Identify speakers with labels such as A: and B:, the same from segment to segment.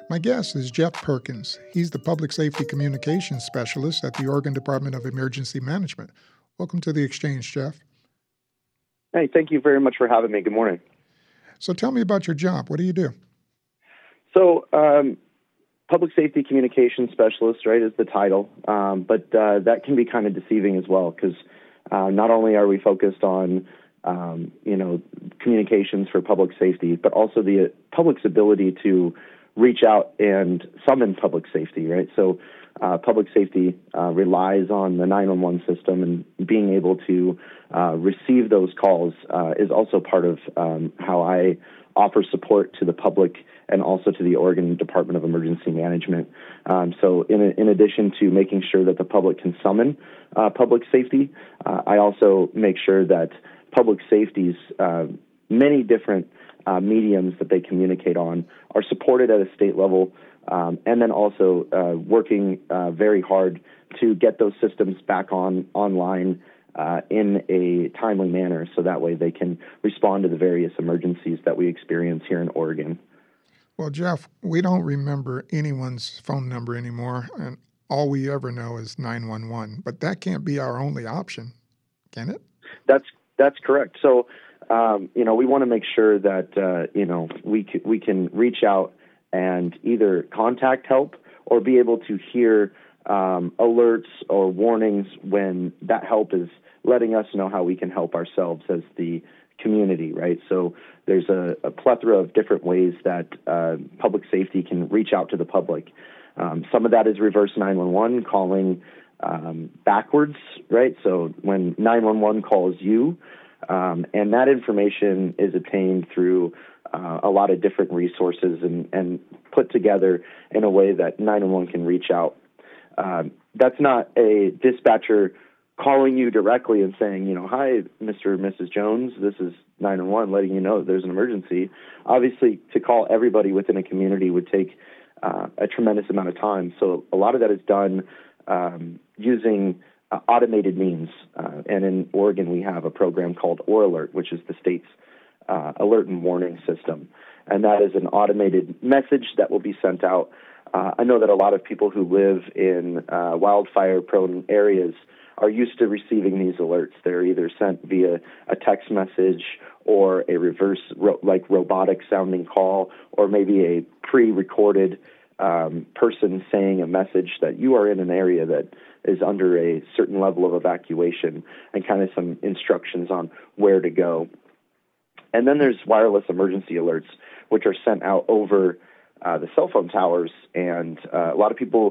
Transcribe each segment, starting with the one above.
A: My guest is Jeff Perkins. He's the Public Safety Communications Specialist at the Oregon Department of Emergency Management. Welcome to the Exchange, Jeff.
B: Hey, thank you very much for having me. Good morning.
A: So tell me about your job. What do you do?
B: So, Public Safety Communications Specialist, right, is the title, but that can be kind of deceiving as well because not only are we focused on, communications for public safety, but also the public's ability to reach out and summon public safety, right? So public safety relies on the 911 system, and being able to receive those calls is also part of how I offer support to the public and also to the Oregon Department of Emergency Management. So in addition to making sure that the public can summon public safety, I also make sure that public safety's many different mediums that they communicate on are supported at a state level, and then also working very hard to get those systems back online in a timely manner, so that way they can respond to the various emergencies that we experience here in Oregon.
A: Well, Jeff, we don't remember anyone's phone number anymore, and all we ever know is 911. But that can't be our only option, can it?
B: That's correct. So, we want to make sure that we can reach out and either contact help or be able to hear alerts or warnings when that help is letting us know how we can help ourselves as the community, right? So there's a plethora of different ways that public safety can reach out to the public. Some of that is reverse 911, calling backwards, right? So when 911 calls you, and that information is obtained through a lot of different resources and put together in a way that 911 can reach out. That's not a dispatcher calling you directly and saying, hi, Mr. or Mrs. Jones, this is 911, letting you know that there's an emergency. Obviously, to call everybody within a community would take a tremendous amount of time. So a lot of that is done using automated means. And in Oregon, we have a program called ORAlert, which is the state's alert and warning system. And that is an automated message that will be sent out. I know that a lot of people who live in wildfire-prone areas are used to receiving these alerts. They're either sent via a text message or a reverse, robotic-sounding call, or maybe a pre-recorded person saying a message that you are in an area that is under a certain level of evacuation, and kind of some instructions on where to go. And then there's wireless emergency alerts, which are sent out over the cell phone towers. And a lot of people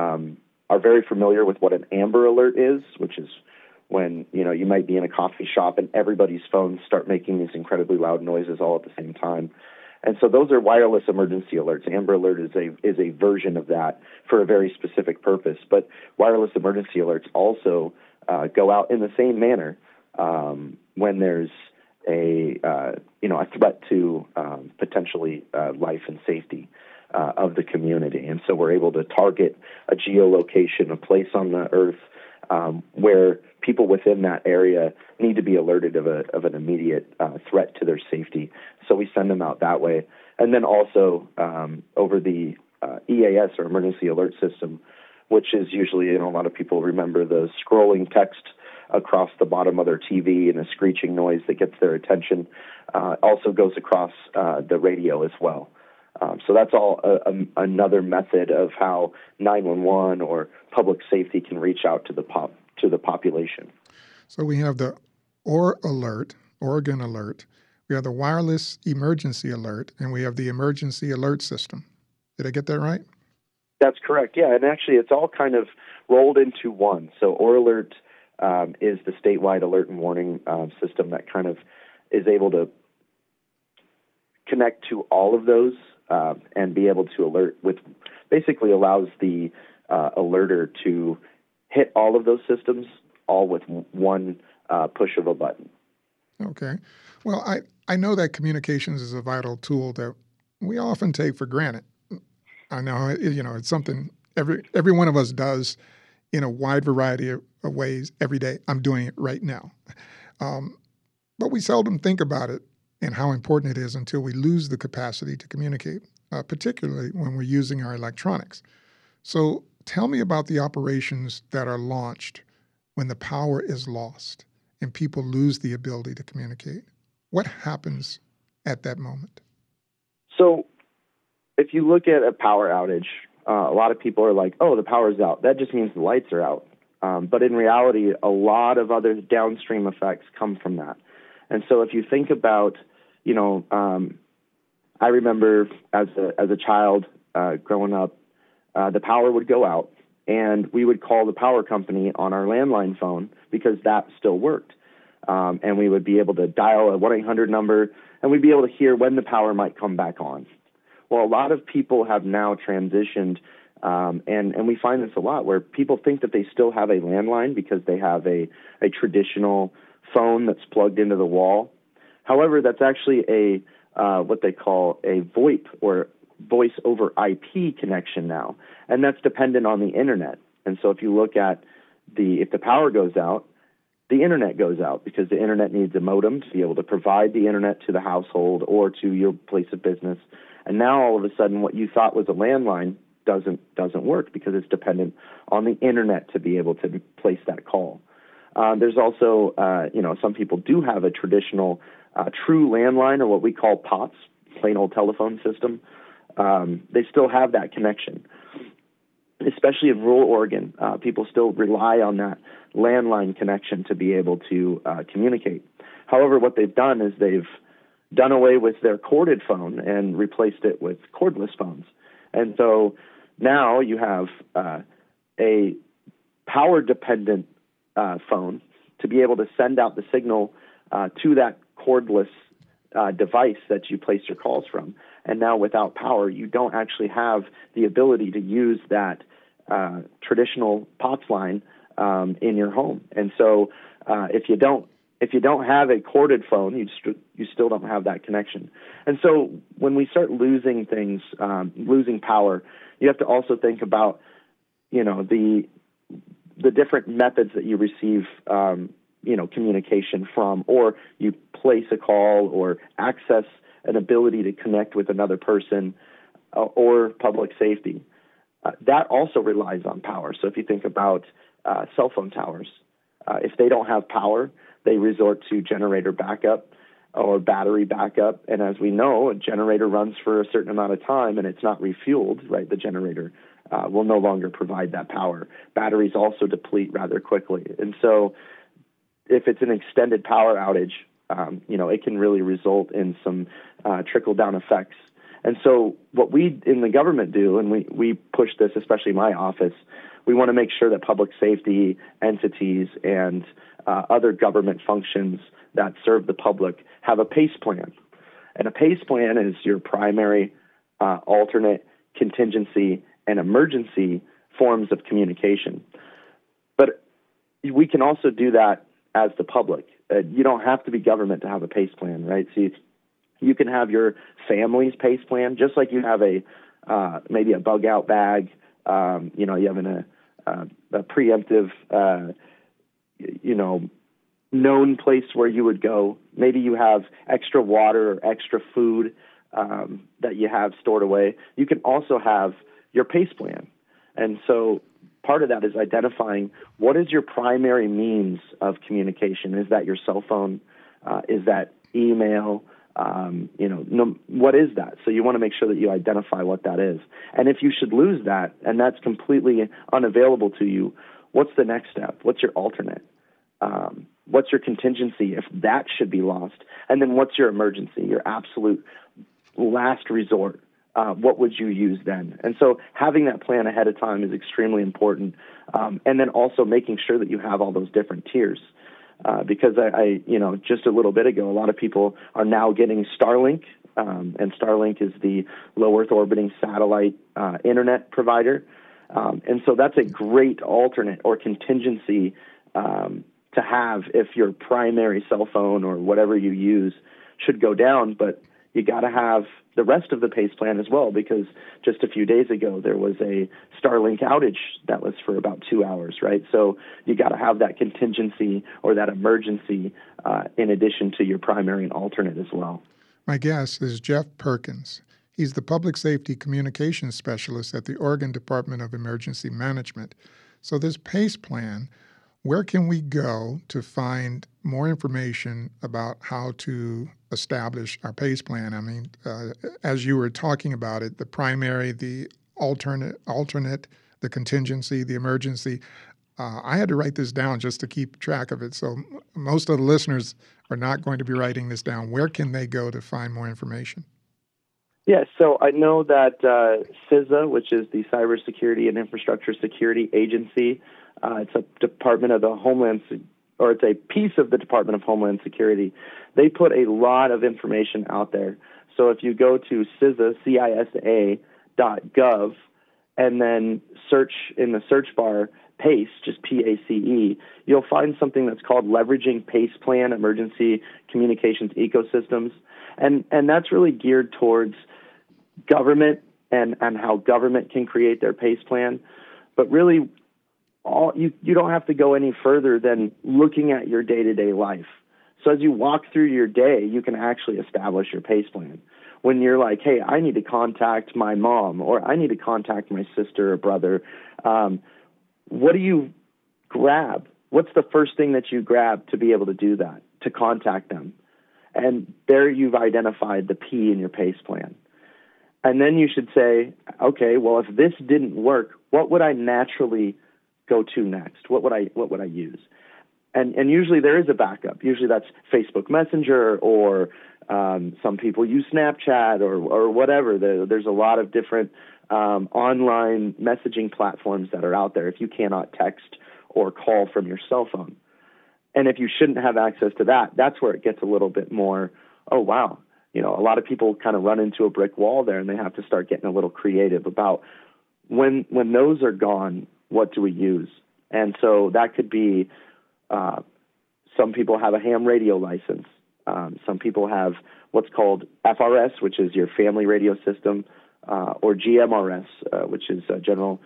B: are very familiar with what an Amber Alert is, which is when, you might be in a coffee shop and everybody's phones start making these incredibly loud noises all at the same time. And so those are wireless emergency alerts. Amber Alert is a version of that for a very specific purpose. But wireless emergency alerts also go out in the same manner when there's a threat to potentially life and safety of the community. And so we're able to target a geolocation, a place on the earth where people within that area need to be alerted of an immediate threat to their safety. So we send them out that way. And then also over the EAS, or Emergency Alert System, which is usually, a lot of people remember the scrolling text across the bottom of their TV and a screeching noise that gets their attention, also goes across the radio as well. So that's all another method of how 911 or public safety can reach out to the population.
A: So we have the ORAlert, Oregon Alert. We have the Wireless Emergency Alert, and we have the Emergency Alert System. Did I get that right?
B: That's correct, yeah. And actually, it's all kind of rolled into one. So ORAlert is the statewide alert and warning system that kind of is able to connect to all of those and be able to alert with, basically allows the alerter to hit all of those systems all with one push of a button.
A: Okay. Well, I know that communications is a vital tool that we often take for granted. I know, it's something every one of us does in a wide variety of ways every day. I'm doing it right now. But we seldom think about it and how important it is until we lose the capacity to communicate. particularly when we're using our electronics. So tell me about the operations that are launched when the power is lost and people lose the ability to communicate. What happens at that moment?
B: So if you look at a power outage, a lot of people are like, oh, the power's out. That just means the lights are out. But in reality, a lot of other downstream effects come from that. And so if you think about, I remember as a child growing up, the power would go out, and we would call the power company on our landline phone because that still worked. And we would be able to dial a 1-800 number, and we'd be able to hear when the power might come back on. Well, a lot of people have now transitioned, and we find this a lot, where people think that they still have a landline because they have a traditional phone that's plugged into the wall. However, that's actually a what they call a VoIP, or voice over IP connection now, and that's dependent on the internet. And so if you look at if the power goes out, the internet goes out, because the internet needs a modem to be able to provide the internet to the household or to your place of business. And now all of a sudden, what you thought was a landline doesn't work, because it's dependent on the internet to be able to place that call. There's also, some people do have a traditional true landline, or what we call POTS, plain old telephone system. They still have that connection. Especially in rural Oregon, people still rely on that landline connection to be able to communicate. However, what they've done is they've done away with their corded phone and replaced it with cordless phones. And so now you have a power-dependent phone to be able to send out the signal to that cordless device that you place your calls from. And now without power, you don't actually have the ability to use that traditional POTS line in your home. And so if you don't have a corded phone, you still don't have that connection. And so when we start losing things, losing power, you have to also think about, the different methods that you receive, communication from, or you place a call or access an ability to connect with another person, or public safety. That also relies on power. So if you think about cell phone towers, if they don't have power, they resort to generator backup or battery backup. And as we know, a generator runs for a certain amount of time and it's not refueled, right? The generator will no longer provide that power. Batteries also deplete rather quickly. And so if it's an extended power outage, it can really result in some trickle-down effects. And so what we in the government do, and we push this, especially my office, we want to make sure that public safety entities and other government functions that serve the public have a PACE plan. And a PACE plan is your primary, alternate, contingency, and emergency forms of communication. But we can also do that as the public. You don't have to be government to have a PACE plan, right? So you can have your family's PACE plan, just like you have maybe a bug out bag. You have a preemptive, known place where you would go. Maybe you have extra water or extra food that you have stored away. You can also have your PACE plan. And so part of that is identifying what is your primary means of communication. Is that your cell phone? Is that email? What is that? So you want to make sure that you identify what that is. And if you should lose that, and that's completely unavailable to you, what's the next step? What's your alternate? What's your contingency if that should be lost? And then what's your emergency, your absolute last resort? What would you use then? And so having that plan ahead of time is extremely important. And then also making sure that you have all those different tiers. Because I just a little bit ago, a lot of people are now getting Starlink, and Starlink is the low Earth orbiting satellite internet provider. And so that's a great alternate or contingency to have if your primary cell phone or whatever you use should go down. But you got to have the rest of the PACE plan as well, because just a few days ago there was a Starlink outage that was for about 2 hours, right? So you got to have that contingency or that emergency in addition to your primary and alternate as well.
A: My guest is Jeff Perkins. He's the Public Safety Communications Specialist at the Oregon Department of Emergency Management. So this PACE plan, where can we go to find more information about how to establish our PACE plan? I mean, as you were talking about it, the primary, the alternate, the contingency, the emergency. I had to write this down just to keep track of it. So most of the listeners are not going to be writing this down. Where can they go to find more information?
B: Yes, so I know that CISA, which is the Cybersecurity and Infrastructure Security Agency, it's a department of the Homeland, or it's a piece of the Department of Homeland Security. They put a lot of information out there. So if you go to CISA, CISA.gov, and then search in the search bar PACE, just PACE, you'll find something that's called Leveraging PACE Plan Emergency Communications Ecosystems. And that's really geared towards government and how government can create their PACE plan. But really, you don't have to go any further than looking at your day-to-day life. So as you walk through your day, you can actually establish your PACE plan. When you're like, hey, I need to contact my mom, or I need to contact my sister or brother, what do you grab? What's the first thing that you grab to be able to do that, to contact them? And there you've identified the P in your PACE plan. And then you should say, okay, well, if this didn't work, what would I naturally go to next? What would I use? And usually there is a backup. Usually that's Facebook Messenger, or some people use Snapchat or whatever. There's a lot of different online messaging platforms that are out there if you cannot text or call from your cell phone. And if you shouldn't have access to that, that's where it gets a little bit more, oh, wow. A lot of people kind of run into a brick wall there, and they have to start getting a little creative about when those are gone, what do we use? And so that could be some people have a ham radio license. Some people have what's called FRS, which is your family radio system, or GMRS, which is General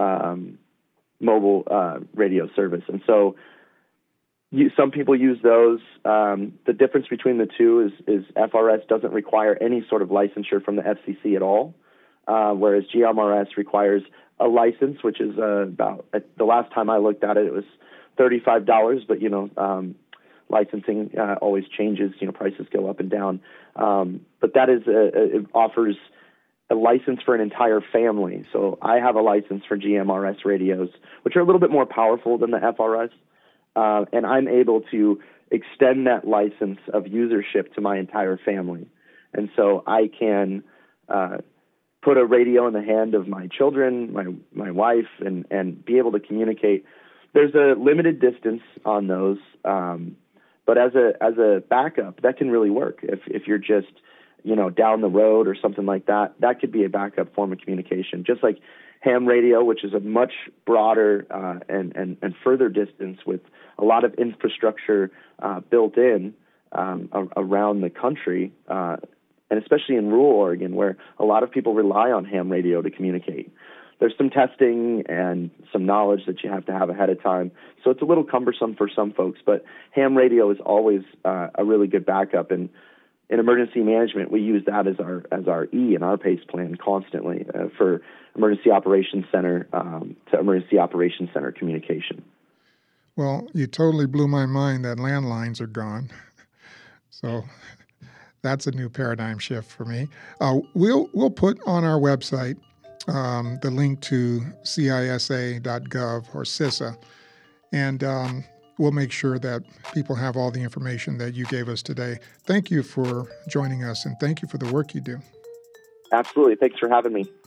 B: Mobile Radio Service. And so some people use those. The difference between the two is FRS doesn't require any sort of licensure from the FCC at all, whereas GMRS requires a license, which is about, the last time I looked at it, it was $35, but, licensing always changes, prices go up and down. But that is, it offers a license for an entire family. So I have a license for GMRS radios, which are a little bit more powerful than the FRS. And I'm able to extend that license of usership to my entire family. And so I can put a radio in the hand of my children, my wife, and be able to communicate. There's a limited distance on those, but as a backup, that can really work. If you're just down the road or something like that, that could be a backup form of communication. Just like ham radio, which is a much broader and further distance with a lot of infrastructure built in around the country, and especially in rural Oregon, where a lot of people rely on ham radio to communicate. There's some testing and some knowledge that you have to have ahead of time, so it's a little cumbersome for some folks, but ham radio is always a really good backup. And in emergency management, we use that as our E in our PACE plan constantly for emergency operations center to emergency operations center communication.
A: Well, you totally blew my mind that landlines are gone. So that's a new paradigm shift for me. We'll put on our website the link to CISA.gov or CISA, and we'll make sure that people have all the information that you gave us today. Thank you for joining us, and thank you for the work you do.
B: Absolutely. Thanks for having me.